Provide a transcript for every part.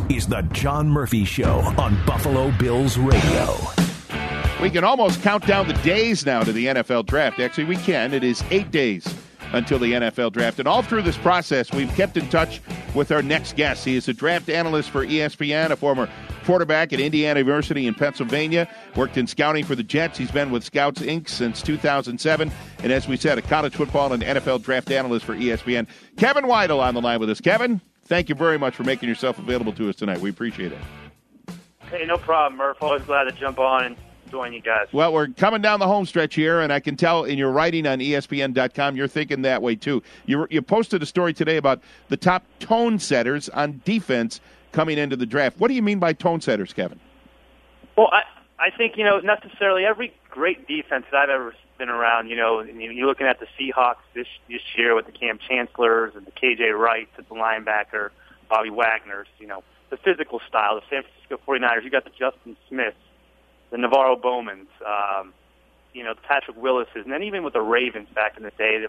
is the John Murphy Show on Buffalo Bills Radio. We can almost count down the days now to the NFL draft. Actually, we can. It is 8 days until the NFL draft. And all through this process, we've kept in touch with our next guest. He is a draft analyst for ESPN, a former quarterback at Indiana University in Pennsylvania, worked in scouting for the Jets. He's been with Scouts, Inc. since 2007. And as we said, a college football and NFL draft analyst for ESPN. Kevin Weidel on the line with us. Kevin, thank you very much for making yourself available to us tonight. We appreciate it. Hey, no problem, Murph. Always glad to jump on and join you guys. Well, we're coming down the home stretch here, and I can tell in your writing on ESPN.com you're thinking that way too. You posted a story today about the top tone setters on defense coming into the draft. What do you mean by tone setters, Kevin? Well, I think, necessarily every great defense that I've ever been around, and you're looking at the Seahawks this year with the Cam Chancellors and the K.J. Wrights at the linebacker, Bobby Wagner's, the physical style, the San Francisco 49ers. You got the Justin Smiths, the Navarro Bowmans, the Patrick Willises, and then even with the Ravens back in the day,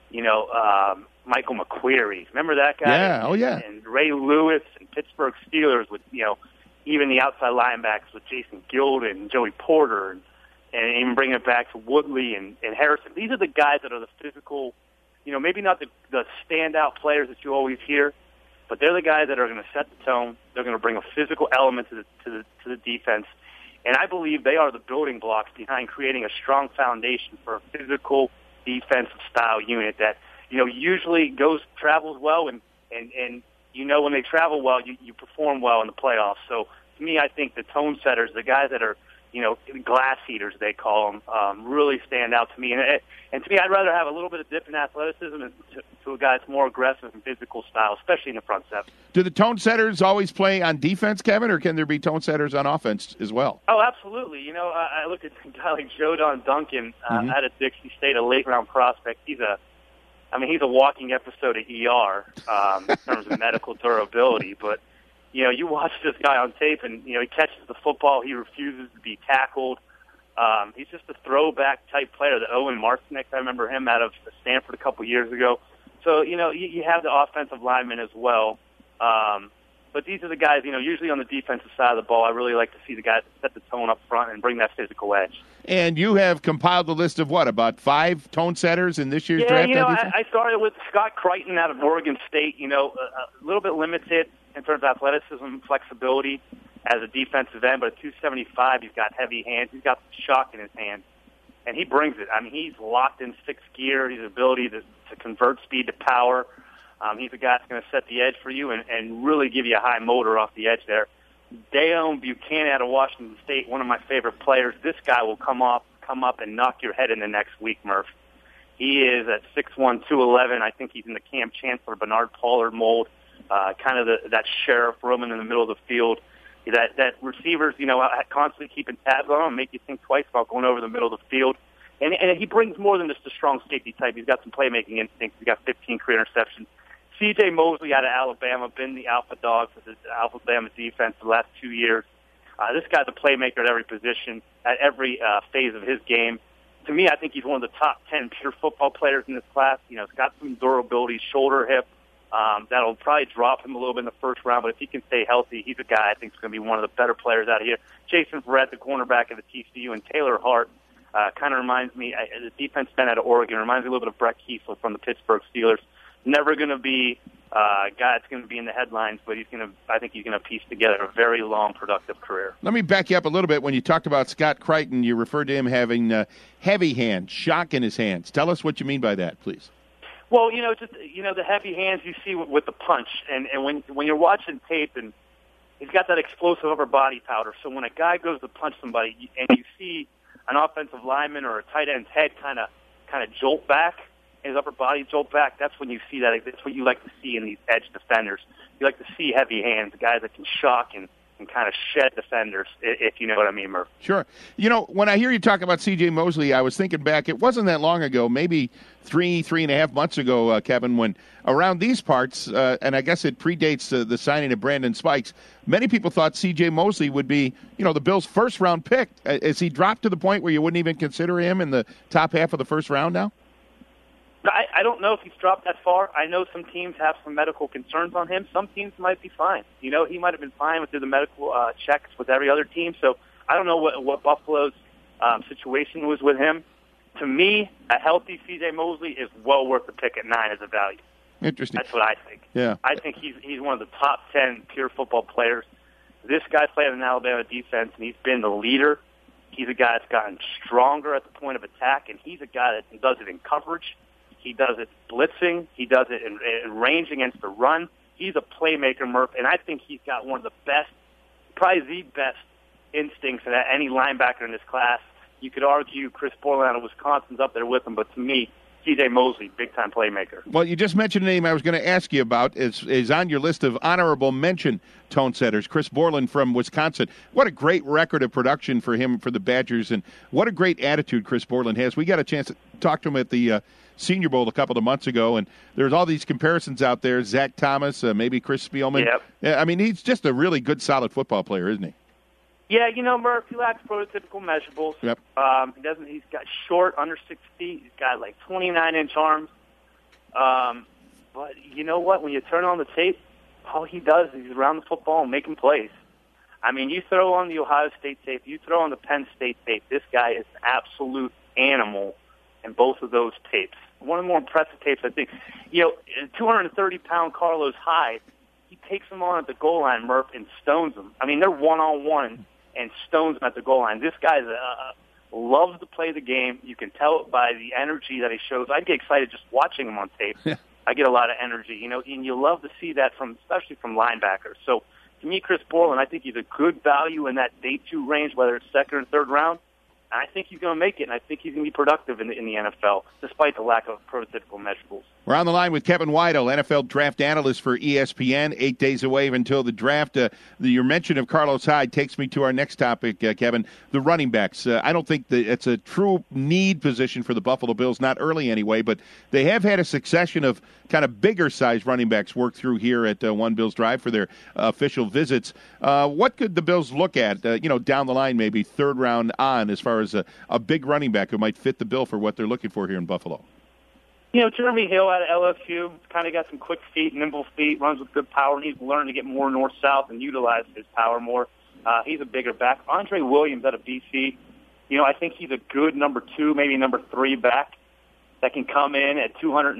Michael McQuarrie. Remember that guy? Yeah, oh yeah. And Ray Lewis and Pittsburgh Steelers with, even the outside linebackers with Jason Gilden and Joey Porter and even bring it back to Woodley and Harrison. These are the guys that are the physical, maybe not the standout players that you always hear, but they're the guys that are going to set the tone. They're going to bring a physical element to the defense. And I believe they are the building blocks behind creating a strong foundation for a physical defensive style unit that, usually travels well and when they travel well, you perform well in the playoffs. So to me, I think the tone setters, the guys that are, glass eaters, they call them, really stand out to me. And to me, I'd rather have a little bit of dip in athleticism to a guy that's more aggressive and physical style, especially in the front seven. Do the tone setters always play on defense, Kevin, or can there be tone setters on offense as well? Oh, absolutely. I look at a guy like Jodon Duncan out of Dixie State, a late-round prospect. He's a walking episode of ER in terms of medical durability, but you watch this guy on tape, and he catches the football. He refuses to be tackled. He's just a throwback type player. The Owen Martinek, I remember him out of Stanford a couple years ago. So you have the offensive linemen as well. But these are the guys, usually on the defensive side of the ball, I really like to see the guys set the tone up front and bring that physical edge. And you have compiled a list of about 5 tone setters in this year's draft? I started with Scott Crichton out of Oregon State, a little bit limited in terms of athleticism and flexibility as a defensive end, but at 275, he's got heavy hands. He's got the shock in his hand, and he brings it. He's locked in 6th gear. His ability to convert speed to power. He's a guy that's going to set the edge for you and really give you a high motor off the edge there. Dayon Buchanan out of Washington State, one of my favorite players. This guy will come up and knock your head in the next week, Murph. He is at 6'1", 211. I think he's in the Cam Chancellor, Bernard Pollard mold, kind of that sheriff roaming in the middle of the field. That receivers, constantly keeping tabs on him, make you think twice about going over the middle of the field. And he brings more than just a strong safety type. He's got some playmaking instincts. He's got 15 career interceptions. C.J. Mosley out of Alabama, been the alpha dog for the Alabama defense the last 2 years. This guy's a playmaker at every position, at every phase of his game. To me, I think he's one of the top 10 pure football players in this class. He's got some durability, shoulder, hip. That'll probably drop him a little bit in the first round, but if he can stay healthy, he's a guy I think is going to be one of the better players out of here. Jason Verrett, the cornerback of the TCU, and Taylor Hart kind of reminds me, the defense end out of Oregon, reminds me a little bit of Brett Keisler from the Pittsburgh Steelers. Never going to be a guy that's going to be in the headlines, but I think he's going to piece together a very long, productive career. Let me back you up a little bit. When you talked about Scott Crichton, you referred to him having heavy hands, shock in his hands. Tell us what you mean by that, please. Well, the heavy hands you see with the punch, and when you're watching tape, and he's got that explosive upper body powder. So when a guy goes to punch somebody, and you see an offensive lineman or a tight end's head kind of jolt back, his upper body jolt back, that's when you see that. That's what you like to see in these edge defenders. You like to see heavy hands, guys that can shock and kind of shed defenders, if you know what I mean, Murph. Sure. When I hear you talk about C.J. Mosley, I was thinking back, it wasn't that long ago, maybe three and a half months ago, Kevin, when around these parts, and I guess it predates the signing of Brandon Spikes, many people thought C.J. Mosley would be, the Bills' first-round pick. Has he dropped to the point where you wouldn't even consider him in the top half of the first round now? I don't know if he's dropped that far. I know some teams have some medical concerns on him. Some teams might be fine. You know, he might have been fine through the medical checks with every other team. So I don't know what Buffalo's situation was with him. To me, a healthy C.J. Mosley is well worth the pick at 9 as a value. Interesting. That's what I think. Yeah. I think he's one of the top 10 pure football players. This guy played in Alabama defense, and he's been the leader. He's a guy that's gotten stronger at the point of attack, and he's a guy that does it in coverage. He does it blitzing. He does it in range against the run. He's a playmaker, Murph, and I think he's got one of the best, probably the best instincts of any linebacker in this class. You could argue Chris Borland of Wisconsin's up there with him, but to me, C.J. Mosley, big-time playmaker. Well, you just mentioned a name I was going to ask you about. Is on your list of honorable mention tone setters, Chris Borland from Wisconsin. What a great record of production for him for the Badgers, and what a great attitude Chris Borland has. We got a chance to talk to him at the Senior Bowl a couple of months ago, and there's all these comparisons out there. Zach Thomas, maybe Chris Spielman. Yep. I mean, he's just a really good, solid football player, isn't he? Yeah, you know, Murph, he lacks prototypical measurables. Yep. He's got short, under 6 feet. He's got like 29-inch arms. But you know what? When you turn on the tape, all he does is he's around the football and making plays. I mean, you throw on the Ohio State tape, you throw on the Penn State tape, this guy is an absolute animal in both of those tapes. One of the more impressive tapes, I think. You know, 230-pound Carlos Hyde, he takes him on at the goal line, Murph, and stones him. I mean, they're one-on-one and stones him at the goal line. This guy loves to play the game. You can tell it by the energy that he shows. I get excited just watching him on tape. I get a lot of energy, you know, and you love to see that especially from linebackers. So, to me, Chris Borland, I think he's a good value in that day 2 range, whether it's second or third round. I think he's going to make it, and I think he's going to be productive in the NFL, despite the lack of prototypical measurables. We're on the line with Kevin Weidel, NFL draft analyst for ESPN, 8 days away until the draft. Your mention of Carlos Hyde takes me to our next topic, Kevin, the running backs. I don't think that it's a true need position for the Buffalo Bills, not early anyway, but they have had a succession of kind of bigger-sized running backs work through here at One Bills Drive for their official visits. What could the Bills look at, down the line, maybe third round on, as far as a big running back who might fit the bill for what they're looking for here in Buffalo? You know, Jeremy Hill out of LSU, kind of got some quick feet, nimble feet, runs with good power, needs to learn to get more north-south and utilize his power more. He's a bigger back. Andre Williams out of BC, you know, I think he's a good number 2, maybe number 3 back that can come in at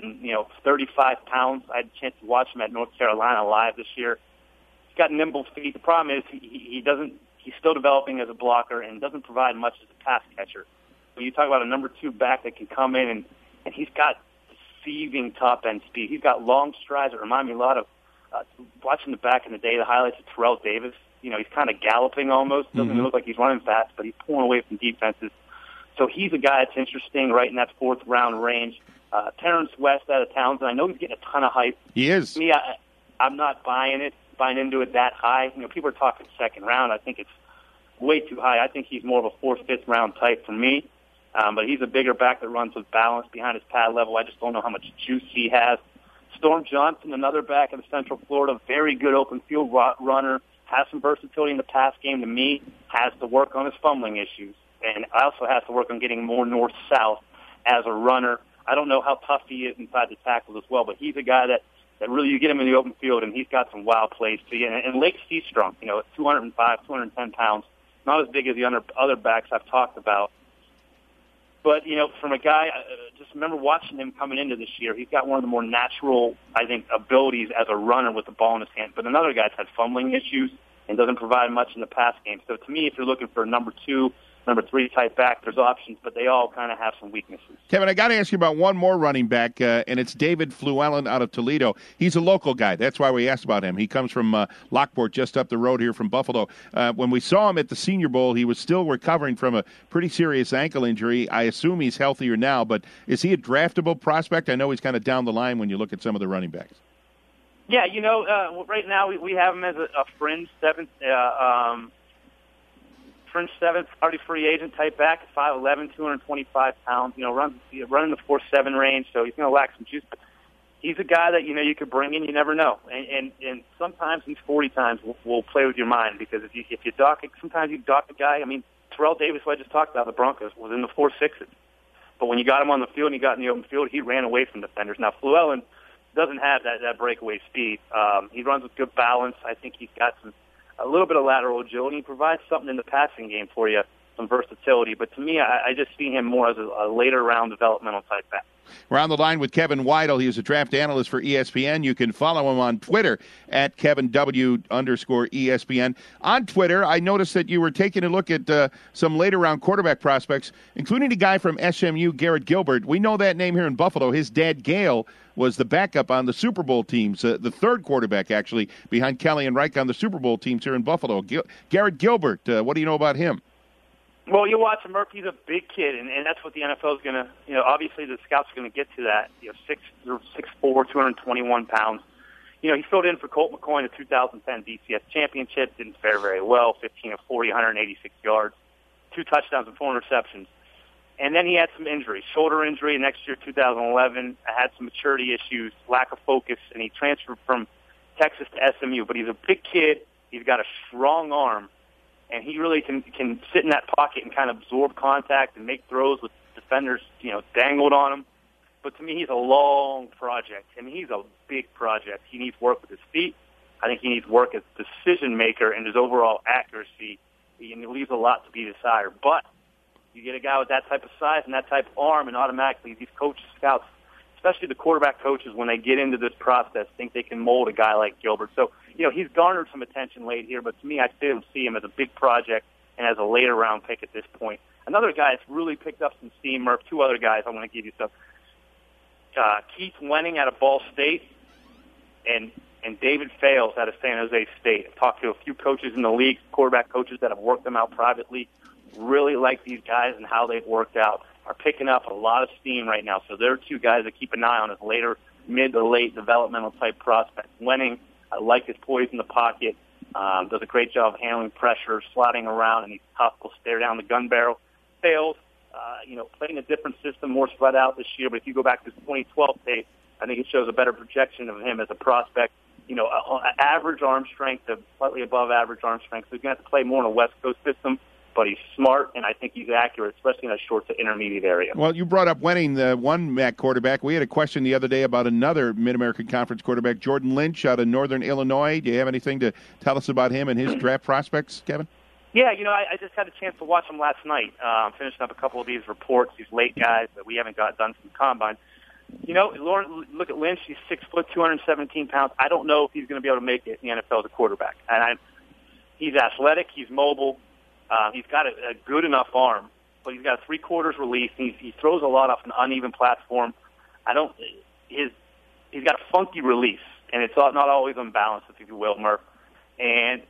235 pounds. I had a chance to watch him at North Carolina live this year. He's got nimble feet. The problem is he's still developing as a blocker and doesn't provide much as a pass catcher. When you talk about a number 2 back that can come in and he's got deceiving top-end speed. He's got long strides that remind me a lot of watching the back in the day, the highlights of Terrell Davis. You know, he's kind of galloping almost. Doesn't look like he's running fast, but he's pulling away from defenses. So he's a guy that's interesting right in that 4th round range. Terrence West out of Townsend, I know he's getting a ton of hype. He is. Me, I'm not buying into it that high. You know, people are talking 2nd round. I think it's way too high. I think he's more of a 4th, 5th round type for me. But he's a bigger back that runs with balance behind his pad level. I just don't know how much juice he has. Storm Johnson, another back in Central Florida, very good open field runner, has some versatility in the pass game to me, has to work on his fumbling issues, and also has to work on getting more north-south as a runner. I don't know how tough he is inside the tackles as well, but he's a guy that really you get him in the open field, and he's got some wild plays to you. And Lake Seastrunk, you know, at 205, 210 pounds, not as big as the other backs I've talked about. But, you know, from a guy, just remember watching him coming into this year, he's got one of the more natural, I think, abilities as a runner with the ball in his hand. But another guy's had fumbling issues and doesn't provide much in the pass game. So to me, if you're looking for a number 2, number 3 type back, there's options, but they all kind of have some weaknesses. Kevin, I got to ask you about one more running back, and it's David Fluellen out of Toledo. He's a local guy. That's why we asked about him. He comes from Lockport, just up the road here from Buffalo. When we saw him at the Senior Bowl, he was still recovering from a pretty serious ankle injury. I assume he's healthier now, but is he a draftable prospect? I know he's kind of down the line when you look at some of the running backs. Yeah, you know, right now we have him as a fringe 7th, already free agent type back, 5'11", 225 pounds. You know, running the 4.7 range, so he's going to lack some juice. But he's a guy that you could bring in. You never know, and sometimes these 40 times will play with your mind because if you dock it, sometimes you dock a guy. I mean, Terrell Davis, who I just talked about, the Broncos, was in the 4.6s. But when you got him on the field and he got in the open field, he ran away from defenders. Now, Fluellen doesn't have that breakaway speed. He runs with good balance. I think he's got a little bit of lateral agility. He provides something in the passing game for you, some versatility. But to me, I just see him more as a later round developmental type back. We're on the line with Kevin Weidel. He is a draft analyst for ESPN. You can follow him on Twitter at KevinW_ESPN. On Twitter, I noticed that you were taking a look at some later round quarterback prospects, including a guy from SMU, Garrett Gilbert. We know that name here in Buffalo. His dad, Gale, was the backup on the Super Bowl teams, the third quarterback, actually, behind Kelly and Reich on the Super Bowl teams here in Buffalo. Garrett Gilbert, what do you know about him? Well, you watch him, Murphy's a big kid, and that's what the NFL is going to, obviously the scouts are going to get to that. 6'4", 221 pounds. He filled in for Colt McCoy in the 2010 BCS championship, didn't fare very well, 15 of 40, 186 yards, 2 touchdowns and 4 interceptions. And then he had some injuries, shoulder injury next year, 2011, had some maturity issues, lack of focus, and he transferred from Texas to SMU. But he's a big kid. He's got a strong arm. And he really can sit in that pocket and kind of absorb contact and make throws with defenders, dangled on him. But to me, he's a long project. I mean, he's a big project. He needs work with his feet. I think he needs work as a decision maker and his overall accuracy. He leaves a lot to be desired. But you get a guy with that type of size and that type of arm, and automatically these coaches, scouts, especially the quarterback coaches, when they get into this process, think they can mold a guy like Gilbert. So, he's garnered some attention late here, but to me, I still see him as a big project and as a later round pick at this point. Another guy that's really picked up some steam, Murph, 2 other guys I want to give you some. Keith Wenning out of Ball State and David Fales out of San Jose State. I've talked to a few coaches in the league, quarterback coaches that have worked them out privately, really like these guys and how they've worked out, are picking up a lot of steam right now. So they're 2 guys to keep an eye on as later, mid to late developmental type prospects. Wenning, I like his poise in the pocket, does a great job of handling pressure, sliding around, and he's tough, will stare down the gun barrel. Fales, playing a different system, more spread out this year, but if you go back to his 2012 tape, I think it shows a better projection of him as a prospect. Average arm strength, slightly above average arm strength. So he's going to have to play more in a West Coast system, but he's smart, and I think he's accurate, especially in that short to intermediate area. Well, you brought up Wenning, the one MAC quarterback. We had a question the other day about another Mid-American Conference quarterback, Jordan Lynch out of Northern Illinois. Do you have anything to tell us about him and his draft prospects, Kevin? Yeah, I just had a chance to watch him last night, finishing up a couple of these reports, these late guys that we haven't got done from the combine. Lauren, look at Lynch. He's 6 foot, 217 pounds. I don't know if he's going to be able to make it in the NFL as a quarterback. And he's athletic. He's mobile. He's got a good enough arm, but he's got a 3/4 release. He throws a lot off an uneven platform. He's got a funky release, and it's not always unbalanced, if you will, Murph. And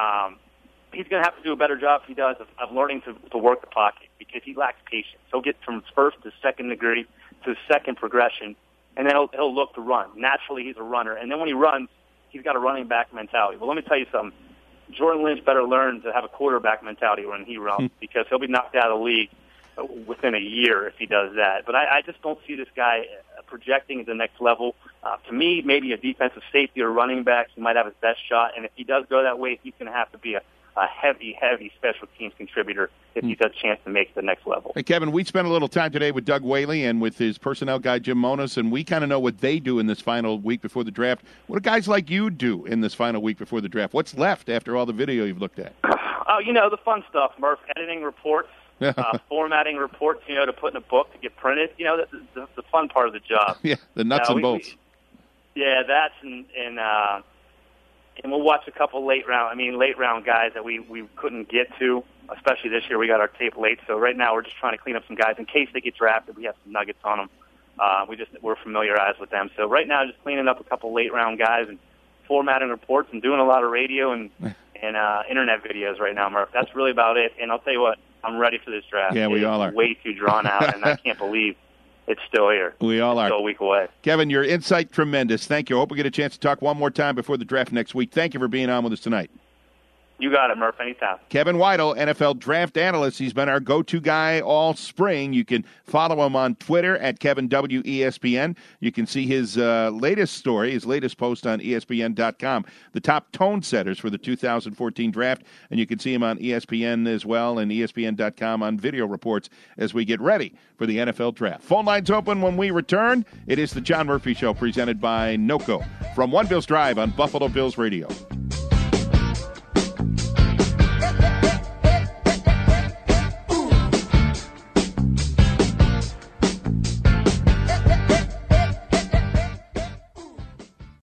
he's going to have to do a better job if he does of learning to work the pocket because he lacks patience. He'll get from first to second degree to second progression, and then he'll look to run. Naturally, he's a runner, and then when he runs, he's got a running back mentality. Well, let me tell you something. Jordan Lynch better learn to have a quarterback mentality when he runs because he'll be knocked out of the league within a year if he does that. But I just don't see this guy projecting at the next level. To me, maybe a defensive safety or running back, he might have his best shot. And if he does go that way, he's going to have to be a heavy special teams contributor if he's got a chance to make the next level. Hey, Kevin, we spent a little time today with Doug Whaley and with his personnel guy, Jim Monos, and we kind of know what they do in this final week before the draft. What do guys like you do in this final week before the draft? What's left after all the video you've looked at? Oh, the fun stuff, Murph. Editing reports, formatting reports, to put in a book to get printed. The fun part of the job. Yeah, the nuts and bolts. That's and we'll watch a couple late round guys that we couldn't get to, especially this year. We got our tape late, so right now we're just trying to clean up some guys in case they get drafted. We have some nuggets on them. We're familiarized with them. So right now, just cleaning up a couple late round guys and formatting reports and doing a lot of radio and internet videos right now, Murph. That's really about it. And I'll tell you what, I'm ready for this draft. Yeah, we all are. Way too drawn out, and I can't believe it's still here. We all are. Still a week away. Kevin, your insight tremendous. Thank you. I hope we get a chance to talk one more time before the draft next week. Thank you for being on with us tonight. You got it, Murph, anytime. Kevin Weidel, NFL draft analyst. He's been our go-to guy all spring. You can follow him on Twitter at KevinWESPN. You can see his latest story, his latest post on ESPN.com, the top tone setters for the 2014 draft. And you can see him on ESPN as well and ESPN.com on video reports as we get ready for the NFL draft. Phone lines open when we return. It is the John Murphy Show presented by NOCO from One Bills Drive on Buffalo Bills Radio.